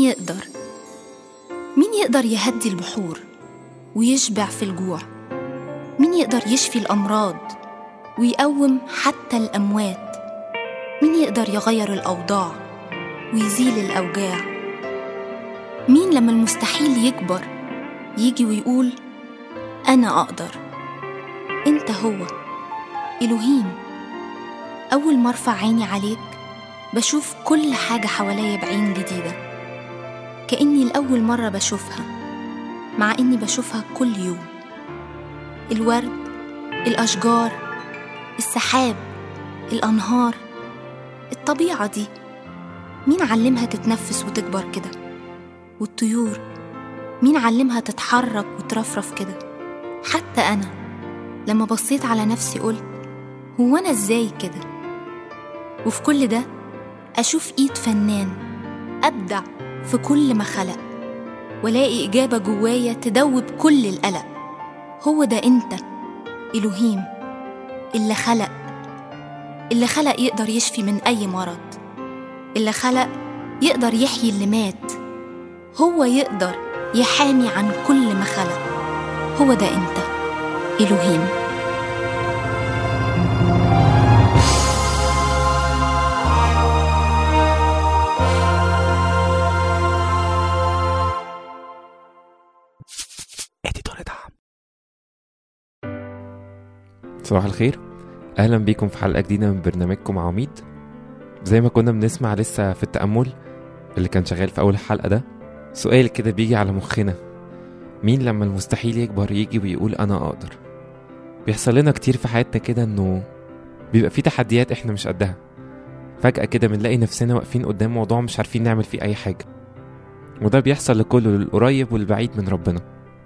مين يقدر يهدي البحور ويشبع في الجوع؟ مين يقدر يشفي الأمراض ويقوم حتى الأموات؟ مين يقدر يغير الأوضاع ويزيل الأوجاع؟ مين لما المستحيل يكبر يجي ويقول أنا أقدر؟ أنت هو إلهيم. أول ما أرفع عيني عليك بشوف كل حاجة حواليا بعين جديدة، كأني لأول مرة بشوفها، مع إني بشوفها كل يوم. الورد، الأشجار، السحاب، الأنهار، الطبيعة دي مين علمها تتنفس وتكبر كده؟ والطيور مين علمها تتحرك وترفرف كده؟ حتى أنا لما بصيت على نفسي قلت هو أنا إزاي كده؟ وفي كل ده أشوف إيد فنان أبدع في كل ما خلق، ولاقي إجابة جوايا تدوب كل القلق. هو ده أنت إلهيم، اللي خلق يقدر يشفي من أي مرض، اللي خلق يقدر يحيي اللي مات، هو يقدر يحامي عن كل ما خلق. هو ده أنت إلهيم. صباح الخير، أهلا بيكم في حلقة جديدة من برنامجكم عميد. زي ما كنا بنسمع لسه في التأمل اللي كان شغال في أول حلقة ده، سؤال كده بيجي على مخنا: مين لما المستحيل يكبر يجي ويقول أنا أقدر؟ بيحصل لنا كتير في حياتنا كده إنه بيبقى في تحديات إحنا مش قدها، فجأة كده بنلاقي نفسنا واقفين قدام موضوع مش عارفين نعمل فيه أي حاجة، وده بيحصل لكله، للقريب والبعيد من ربنا.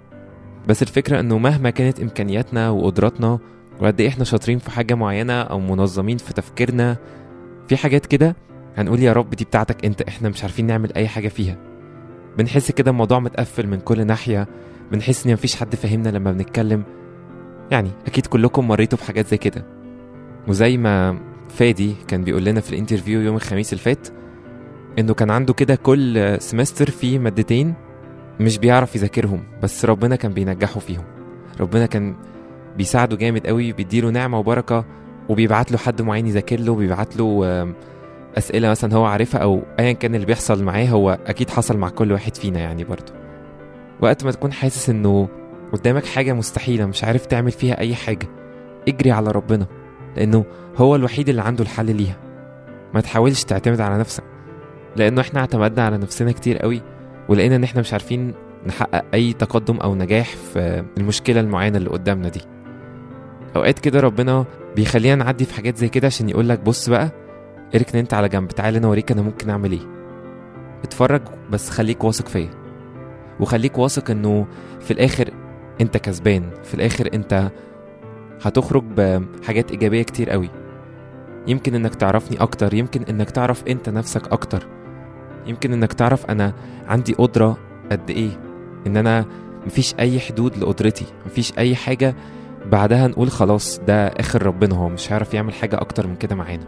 بس الفكرة إنه مهما كانت إمكانياتنا وقدراتنا وقد ايه احنا شاطرين في حاجة معينة او منظمين في تفكيرنا، في حاجات كده هنقول يا رب دي بتاعتك انت، احنا مش عارفين نعمل اي حاجة فيها. بنحس كده الموضوع متقفل من كل ناحية، بنحس ان مفيش حد فهمنا لما بنتكلم. يعني اكيد كلكم مريتوا بحاجات زي كده. وزي ما فادي كان بيقول لنا في الانترفيو يوم الخميس الفات انه كان عنده كده كل سمستر فيه مادتين مش بيعرف يذاكرهم، بس ربنا كان بينجحه فيهم. ربنا كان بيساعده جامد قوي، بيديله نعمة وبركة، وبيبعت له حد معين يذاكر له، بيبعت له أسئلة مثلا هو عارفها، أو أيا كان اللي بيحصل معاه هو أكيد حصل مع كل واحد فينا. يعني برضو وقت ما تكون حاسس إنه قدامك حاجة مستحيلة مش عارف تعمل فيها أي حاجة، اجري على ربنا، لأنه هو الوحيد اللي عنده الحل ليها. ما تحاولش تعتمد على نفسك، لأنه إحنا اعتمدنا على نفسنا كتير قوي، ولقينا إن إحنا مش عارفين نحقق أي تقدم أو نجاح في المشكلة المعينة اللي قدامنا دي. اوقات كده ربنا بيخلينا نعدي في حاجات زي كده عشان يقولك بص بقى، اركن انت على جنب، تعال انا اوريك انا ممكن اعمل ايه. اتفرج بس خليك واثق فيا، وخليك واثق انه في الاخر انت كسبان، في الاخر انت هتخرج بحاجات ايجابية كتير قوي. يمكن انك تعرفني اكتر، يمكن انك تعرف انت نفسك اكتر، يمكن انك تعرف انا عندي قدرة قد ايه، ان انا مفيش اي حدود لقدرتي، مفيش اي حاجة بعدها نقول خلاص ده آخر ربنا، هو مش هيعرف يعمل حاجة أكتر من كده معانا.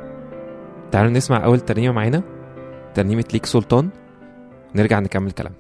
تعالوا نسمع أول ترنيمة معانا، ترنيمة ليك سلطان، نرجع نكمل كلامنا.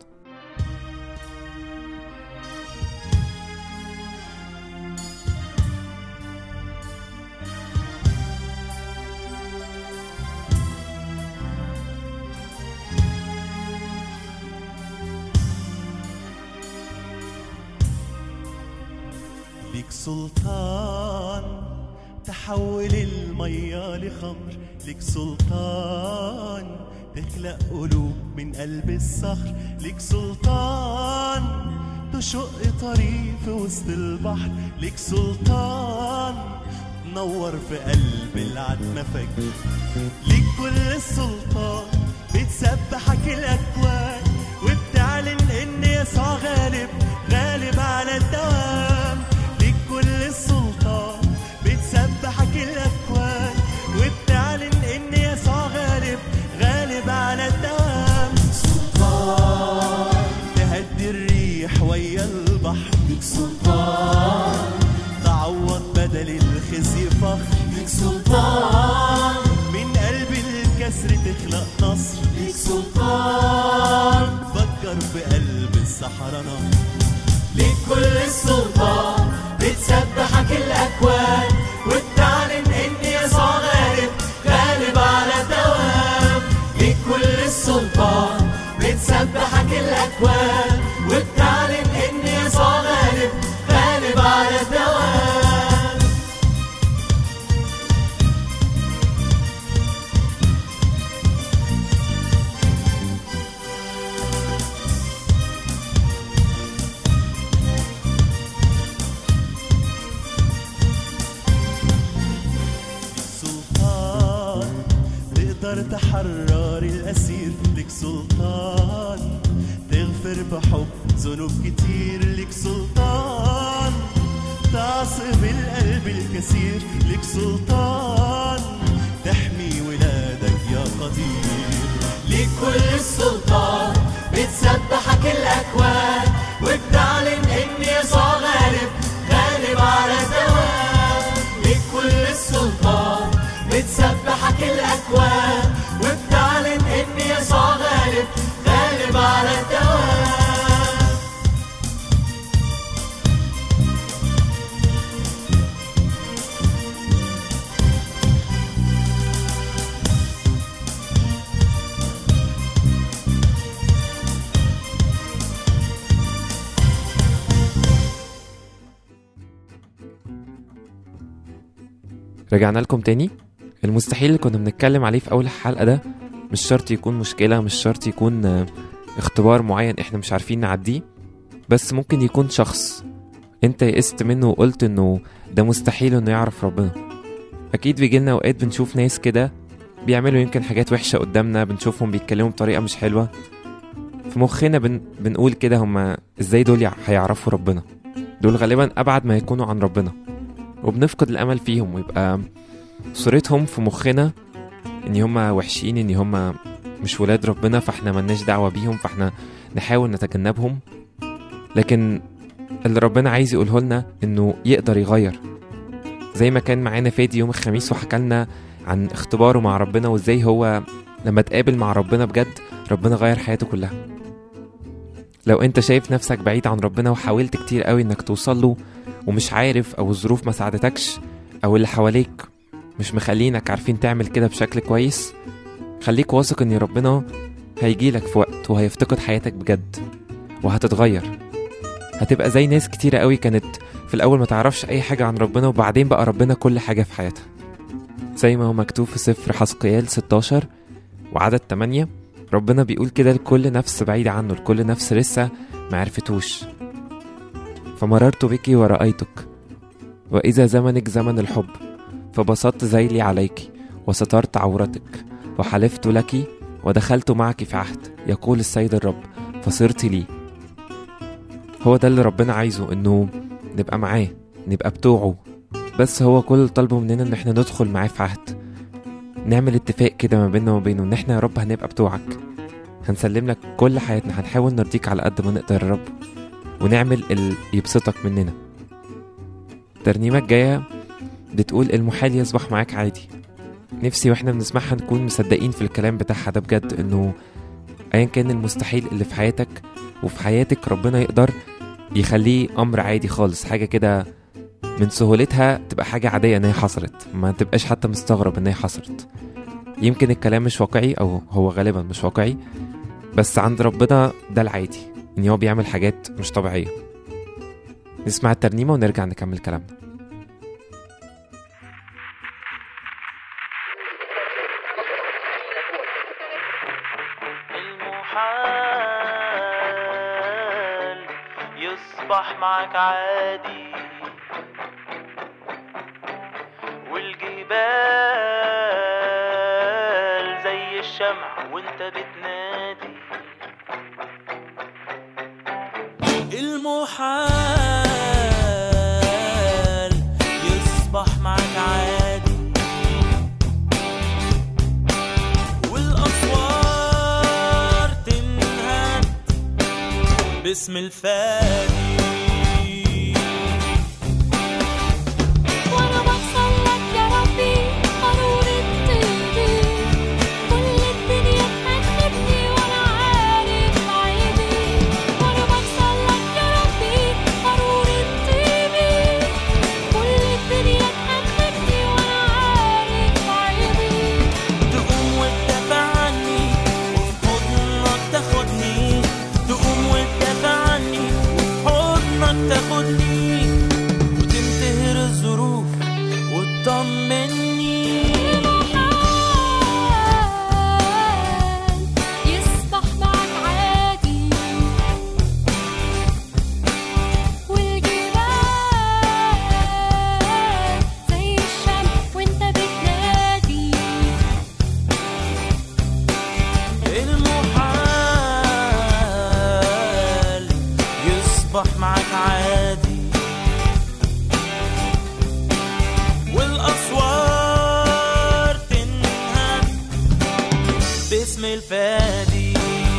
ليك سلطان تحول المية لخمر، ليك سلطان تخلق قلوب من قلب الصخر، ليك سلطان تشق طريق في وسط البحر، ليك سلطان تنور في قلب العتمة فجر. ليك كل السلطان، بتسبحك الأكوان وبتعلن إن يسوع غالب، غالب على الدوام. كل السلطان بتسبحك الأكوان وبتعلن إن يسوع غالب، غالب على الدوام. سلطان تهدي الريح ويا البحر، ليك سلطان تعوض بدل الخزي فخر، ليك سلطان من قلب الكسر تخلق نصر، ليك سلطان سحرنا. ليك كل السلطان، بتسبحك الأكوان وبتعلن إن يسوع غالب، غالب على الدوام. ليك كل السلطان، بتسبحك الأكوان وبتعلن إن يسوع غالب، غالب على الدوام. تقدر تحرر الأسير، لك سلطان تغفر بحب ذنوب كتير، لك سلطان تعصب القلب الكثير، لك سلطان تحمي ولادك يا قدير. لك كل السلطان، بتسبحك الأكوان وبتعلن إن يسوع غالب، غالب على الدوام. لك كل السلطان، بتسبحك الأكوان وبتعلن إن يسوع غالب، غالب على الدوام. رجعنا لكم تاني. المستحيل اللي كنا بنتكلم عليه في أول الحلقة ده مش شرط يكون مشكلة، مش شرط يكون اختبار معين احنا مش عارفين نعديه، بس ممكن يكون شخص انت يئست منه وقلت انه ده مستحيل انه يعرف ربنا. اكيد بيجيلنا اوقات بنشوف ناس كده بيعملوا يمكن حاجات وحشة قدامنا، بنشوفهم بيتكلموا بطريقة مش حلوة، في مخنا بنقول كده هما ازاي دول هيعرفوا ربنا، دول غالبا ابعد ما يكونوا عن ربنا، وبنفقد الامل فيهم، ويبقى صورتهم في مخنا ان هما وحشين، ان هما مش ولاد ربنا، فاحنا ملناش دعوة بيهم، فاحنا نحاول نتجنبهم. لكن اللي ربنا عايز يقوله لنا انه يقدر يغير، زي ما كان معانا فادي يوم الخميس وحكالنا عن اختباره مع ربنا، وازاي هو لما تقابل مع ربنا بجد ربنا غير حياته كلها. لو انت شايف نفسك بعيد عن ربنا وحاولت كتير قوي انك توصل له ومش عارف، او الظروف ما ساعدتكش، او اللي حواليك مش مخلينك عارفين تعمل كده بشكل كويس، خليك واثق ان ربنا هيجيلك في وقت وهيفتقد حياتك بجد وهتتغير. هتبقى زي ناس كتيرة قوي كانت في الاول ما تعرفش اي حاجة عن ربنا، وبعدين بقى ربنا كل حاجة في حياتها، زي ما هو مكتوب في سفر حزقيال 16 وعدد 8. ربنا بيقول كده لكل نفس بعيدة عنه، لكل نفس لسه ما عرفتوش: فمررت بك ورأيتك، وإذا زمنك زمن الحب، فبسطت ذيلي عليك وسترت عورتك، وحلفت لك ودخلت معك في عهد، يقول السيد الرب، فصرت لي. هو ده اللي ربنا عايزه، انه نبقى معاه، نبقى بتوعه، بس هو كل طلبه مننا ان احنا ندخل معاه في عهد، نعمل اتفاق كده ما بيننا وبينه ان احنا يا رب هنبقى بتوعك، هنسلم لك كل حياتنا، هنحاول نرضيك على قد ما نقدر يا رب، ونعمل اللي يبسطك مننا. الترنيمة الجاية بتقول المحال يصبح معاك عادي. نفسي واحنا بنسمعها نكون مصدقين في الكلام بتاعها ده بجد، انه ايا كان المستحيل اللي في حياتك وفي حياتك ربنا يقدر يخليه امر عادي خالص، حاجة كده من سهولتها تبقى حاجة عادية ان هي حصلت، ما تبقاش حتى مستغرب ان هي حصلت. يمكن الكلام مش واقعي، او هو غالبا مش واقعي، بس عند ربنا ده العادي، ان هو بيعمل حاجات مش طبيعية. نسمع الترنيمة ونرجع نكمل كلامنا. المحال يصبح معك عادي، والجبال زي الشمع وانت بتنادي. المحال يصبح معك عادي، والأسوار تنهد باسم الفادي. وانا بوصل يصبح معك عادي، والأسوار تنهد باسم الفادي.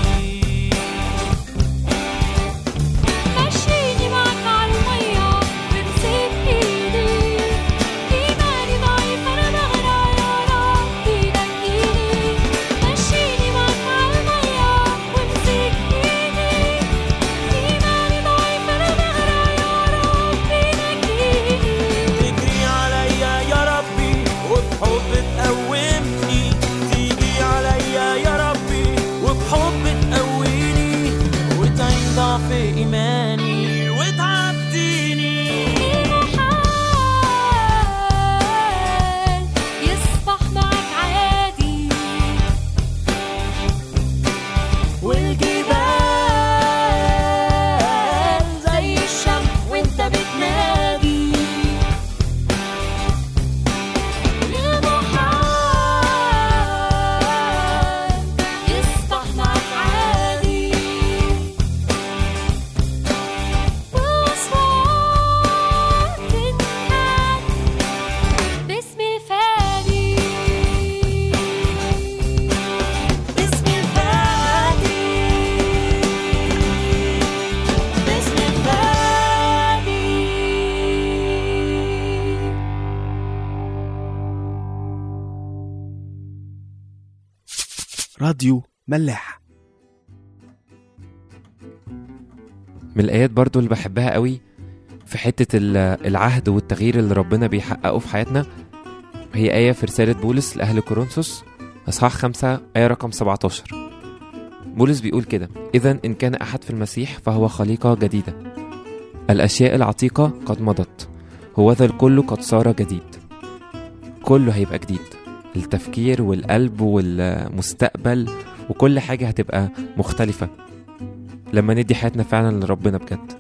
مشيني معك عالمية بمسك ايدي، إيماني ضعيف أنا بغرق يا ربي نجيني. مشيني معك عالمية بمسك ايدي، إيماني ضعيف أنا بغرق يا ربي نجيني. تجري عليا يا ربي وبحب تقومني، تيجي عليا يا ربي وبحب تقويني، وتعين ضعف إيماني وتعديني. المحال يصبح معك عادي، والجبال زي الشمس وانت بتنادي. المحال يصبح معك عادي، والأصوات تنهد باسم الفادي، باسم الفادي، باسم الفادي. راديو ملاح. من الآيات برضو اللي بحبها قوي في حتة العهد والتغيير اللي ربنا بيحققه في حياتنا، هي آية في رسالة بولس لأهل كورنثوس أصحاح 5 آية رقم 17. بولس بيقول كده: إذن إن كان أحد في المسيح فهو خليقة جديدة، الأشياء العتيقة قد مضت، هوذا الكل قد صار جديد. كله هيبقى جديد، التفكير والقلب والمستقبل وكل حاجة هتبقى مختلفة لما ندي حياتنا فعلا لربنا بجد.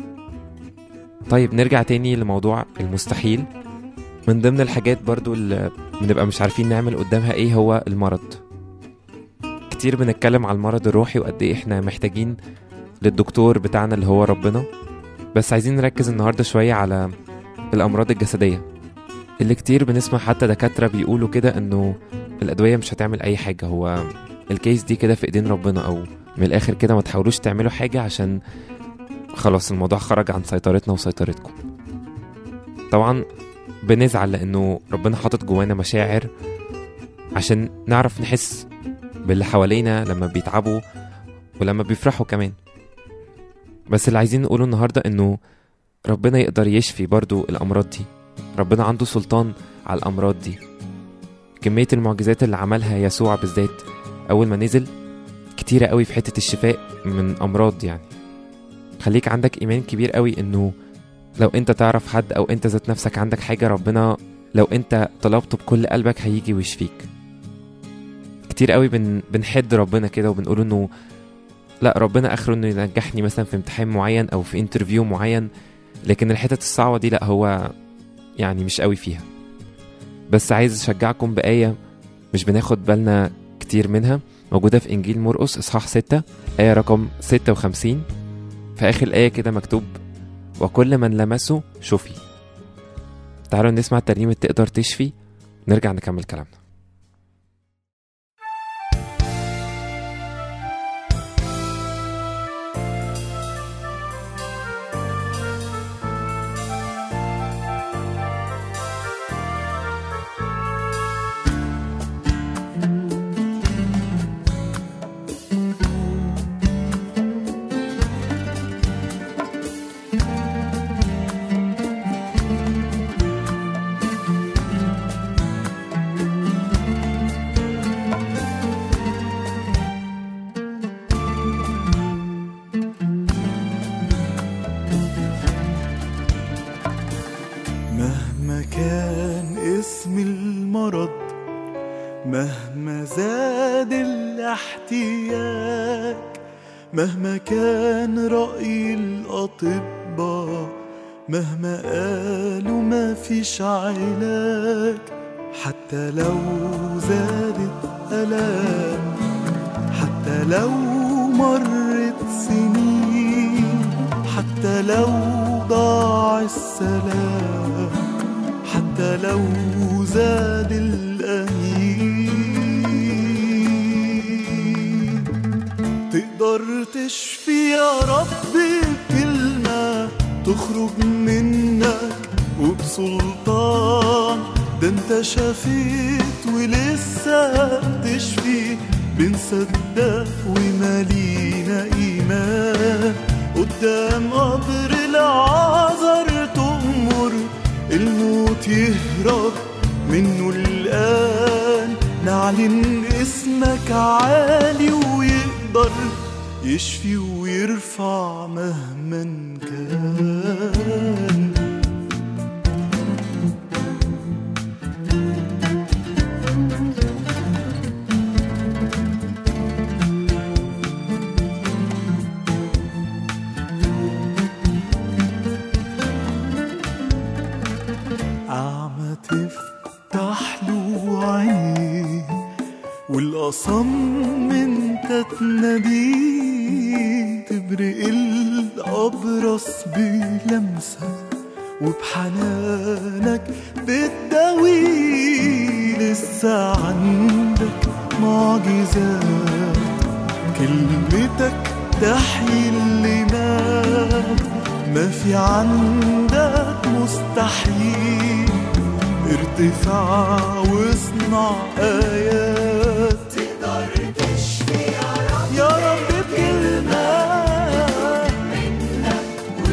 طيب نرجع تاني لموضوع المستحيل. من ضمن الحاجات برضو اللي بنبقى مش عارفين نعمل قدامها ايه هو المرض. كتير بنتكلم على المرض الروحي وقد ايه احنا محتاجين للدكتور بتاعنا اللي هو ربنا، بس عايزين نركز النهاردة شوية على الأمراض الجسدية اللي كتير بنسمع حتى دكاترة بيقولوا كده انه الأدوية مش هتعمل أي حاجة، هو الكيس دي كده في ايدين ربنا، او من الآخر كده ما تحاولوش تعملوا حاجة عشان خلاص الموضوع خرج عن سيطرتنا وسيطرتكم. طبعا بنزعل لأنه ربنا حاطط جوانا مشاعر عشان نعرف نحس باللي حوالينا لما بيتعبوا ولما بيفرحوا كمان. بس اللي عايزين نقوله النهاردة انه ربنا يقدر يشفي برضو الأمراض دي، ربنا عنده سلطان على الأمراض دي. كمية المعجزات اللي عملها يسوع بالذات أول ما نزل كتيرة قوي في حتة الشفاء من أمراض. يعني خليك عندك إيمان كبير قوي إنه لو أنت تعرف حد أو أنت ذات نفسك عندك حاجة، ربنا لو أنت طلبته بكل قلبك هيجي ويشفيك. كتير قوي بنحد ربنا كده وبنقول إنه لا، ربنا آخره إنه ينجحني مثلا في امتحان معين أو في انترفيو معين، لكن الحتة الصعبة دي لا، هو يعني مش قوي فيها. بس عايز أشجعكم بآية مش بناخد بالنا كتير منها، موجودة في إنجيل مرقس إصحاح 6 آية رقم 56. في آخر الآية كده مكتوب: وكل من لمسه شفي. تعالوا نسمع ترنيمة تقدر تشفي، نرجع نكمل كلامنا. مهما كان اسم المرض، مهما زاد الاحتياج، مهما كان رأي الأطباء، مهما قالوا ما فيش علاج، حتى لو زادت ألام، حتى لو مرت سنين، حتى حتى لو ضاع السلام، حتى لو زاد الأنين. تقدر تشفي يا رب بكلمة تخرج منك وبسلطان. ده انت شفيت ولسه بتشفي، بنصدق ومالينا إيمان. قدام قبر العازر تؤمر الموت يهرب منه الآن. نعلن اسمك عالي ويقدر يشفي ويرفع مهما كان. أعمى تفتح له عينيه والأصم انت تناديه. تبرق الأبرص بلمسة وبحنانك بتداويه. لسه عندك معجزات، كلمتك تحيي اللي مات. ما في عندك مستحيل، ارتفاع واصنع آيات. تقدر تشفي يا رب بكلمة منك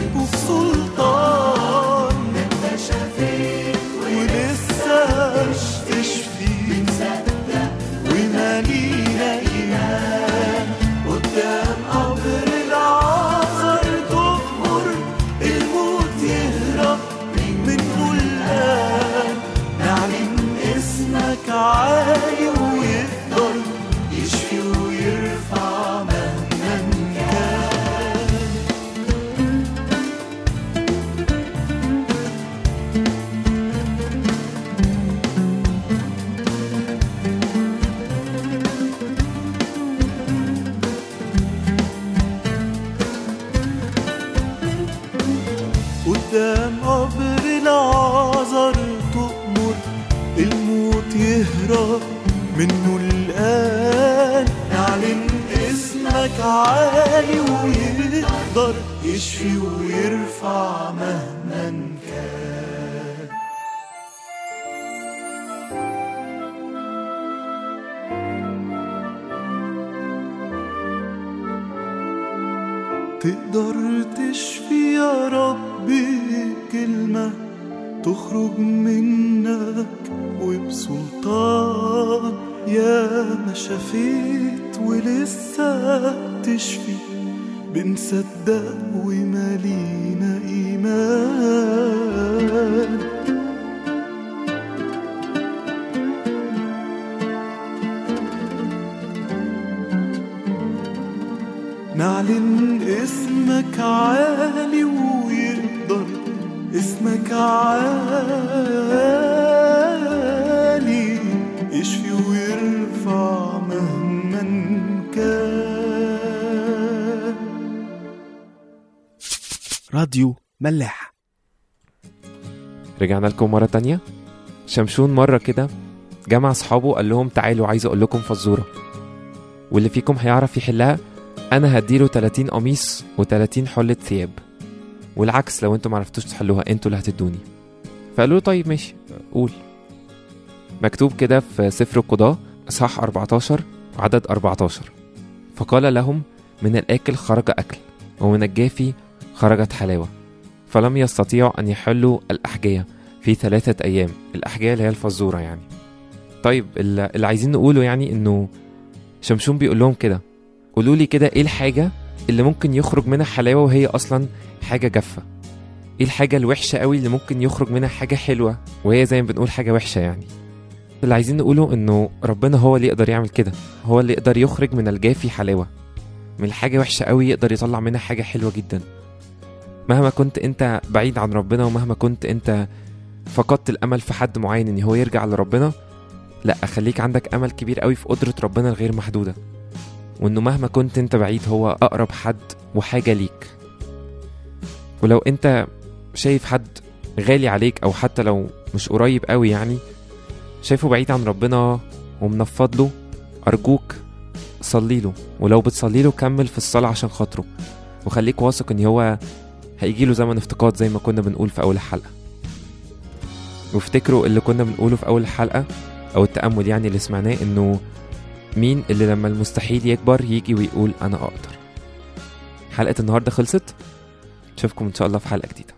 وبسلطان. انت شفيت ولسه تشفي، بنصدق ومالينا إيمان. قدام قبر العازر تؤمر الموت يهرب منه الآن. نعلن اسمك عالي ويقدر يشفي ويرفع مهما كان. قدام قبر العازر تؤمر الموت يهرب منه الآن. نعلن اسمك عالي ويقدر يشفي ويرفع مهما كان. تقدر تشفي يا رب كلمة تخرج منك وبسلطان. يا ما شفيت ولسه تشفي، بنصدق ومالينا إيمان. نعلن اسمك عالي ويقدر، اسمك عالي يشفي ويرفع مهما كان. راديو ملاح. رجعنا لكم مرة تانية. شمشون مرة كده جمع أصحابه قال لهم تعالوا عايز أقول لكم فزورة، واللي فيكم هيعرف يحلها أنا هديله 30 قميص و30 حلة ثياب، والعكس لو انتوا معرفتوش تحلوها انتوا اللي هتدوني. فقالوا طيب ماشي قول. مكتوب كده في سفر القضاء اصحاح 14 عدد 14: فقال لهم من الآكل خرج أكل ومن الجافي خرجت حلاوة، فلم يستطيعوا أن يحلوا الأحجية في 3 أيام. الأحجية اللي هي الفزورة يعني. طيب اللي عايزين نقوله يعني إنه شمشون بيقول لهم كده قولوا لي كده إيه الحاجة اللي ممكن يخرج منها حلاوة وهي أصلا حاجة جافة؟ إيه الحاجة الوحشة قوي اللي ممكن يخرج منها حاجة حلوة وهي زي ما بنقول حاجة وحشة يعني؟ اللي عايزين نقوله إنه ربنا هو اللي يقدر يعمل كده، هو اللي يقدر يخرج من الجافي حلاوة، من الحاجة وحشة قوي يقدر يطلع منها حاجة حلوة جدا. مهما كنت انت بعيد عن ربنا، ومهما كنت انت فقدت الامل في حد معين ان هو يرجع لربنا، لا خليك عندك امل كبير قوي في قدرة ربنا الغير محدودة، وانه مهما كنت انت بعيد هو اقرب حد وحاجة ليك. ولو انت شايف حد غالي عليك او حتى لو مش قريب قوي يعني شايفه بعيد عن ربنا ومنفض له، ارجوك صلي له، ولو بتصلي له كمل في الصلاة عشان خاطره، وخليك واثق ان هو هيجيله زمن افتقاد زي ما كنا بنقول في اول الحلقة. وافتكروا اللي كنا بنقوله في اول الحلقة او التأمل يعني اللي سمعناه، انه مين اللي لما المستحيل يكبر يجي ويقول انا اقدر. حلقة النهاردة خلصت، نشوفكم ان شاء الله في حلقة جديدة.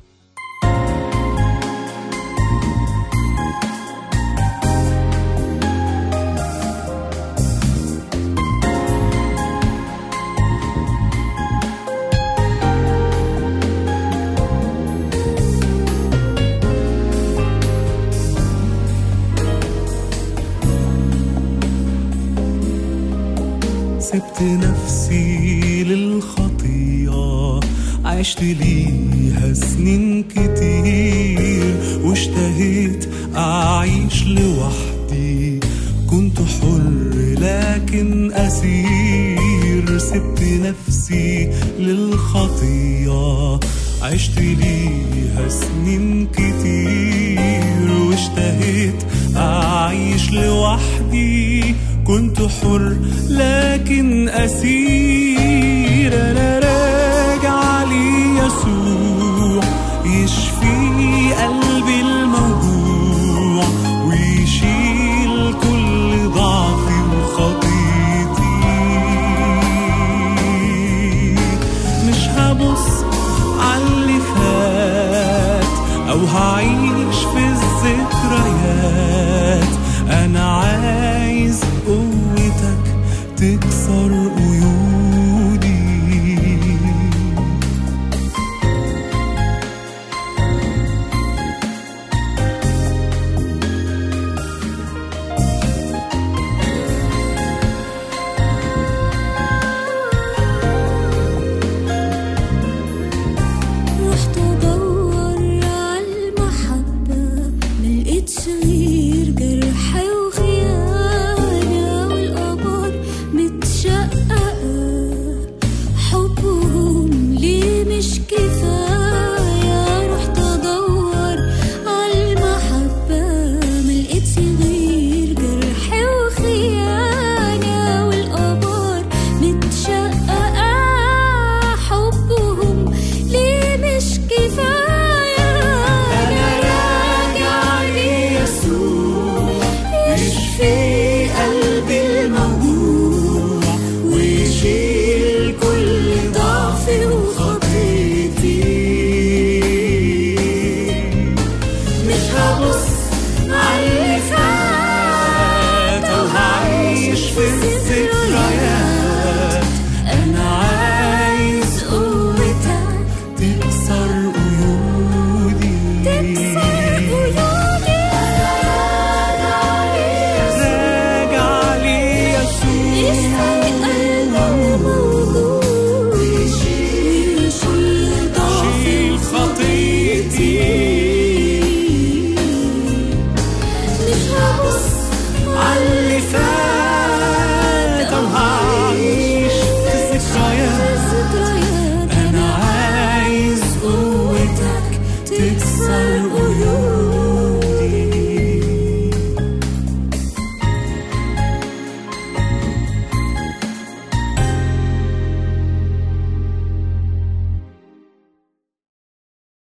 سبت نفسي للخطية، عشت ليها سنين كتير، واشتهيت أعيش لوحدي، كنت حر لكن أسير. سبت نفسي للخطية، عشت ليها سنين كتير، واشتهيت أعيش لوحدي، كنت حر لكن أسير.